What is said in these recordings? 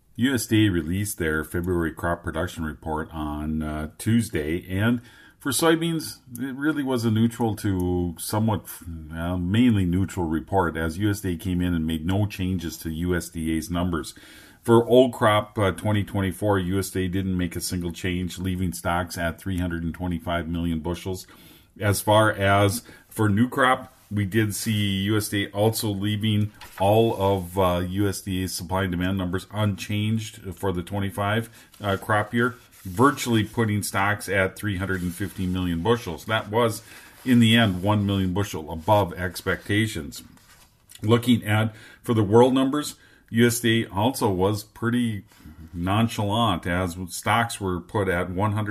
USDA released their February crop production report on Tuesday, and for soybeans, it really was a neutral to somewhat, mainly neutral report, as USDA came in and made no changes to USDA's numbers. For old crop 2024, USDA didn't make a single change, leaving stocks at 325 million bushels. As far as for new crop, we did see USDA also leaving all of USDA's supply and demand numbers unchanged for the 25 crop year, virtually putting stocks at 350 million bushels. That was, in the end, 1 million bushel above expectations. Looking at, for the world numbers, USDA also was pretty nonchalant, as stocks were put at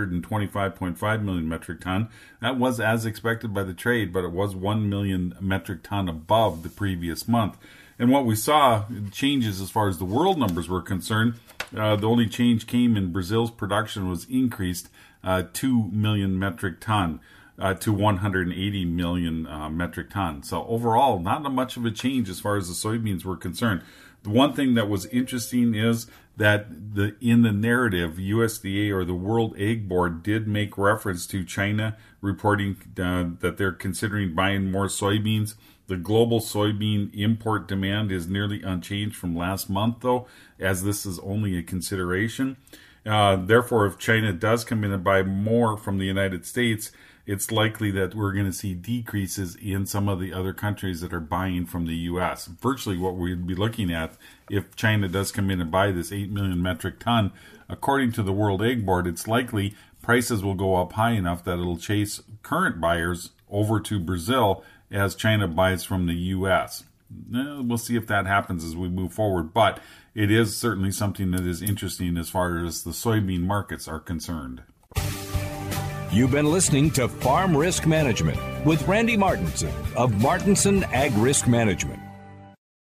125.5 million metric ton. That was as expected by the trade, but it was 1 million metric ton above the previous month. And what we saw, changes as far as the world numbers were concerned, the only change came in Brazil's production was increased 2 million metric ton to 180 million metric ton. So overall, not much of a change as far as the soybeans were concerned. The one thing that was interesting is that in the narrative, USDA or the World Egg Board did make reference to China reporting that they're considering buying more soybeans. The global soybean import demand is nearly unchanged from last month, though, as this is only a consideration. Therefore, if China does come in and buy more from the United States, it's likely that we're going to see decreases in some of the other countries that are buying from the U.S. Virtually what we'd be looking at if China does come in and buy this 8 million metric ton, according to the World Egg Board, it's likely prices will go up high enough that it'll chase current buyers over to Brazil as China buys from the U.S. We'll see if that happens as we move forward, but it is certainly something that is interesting as far as the soybean markets are concerned. You've been listening to Farm Risk Management with Randy Martinson of Martinson Ag Risk Management.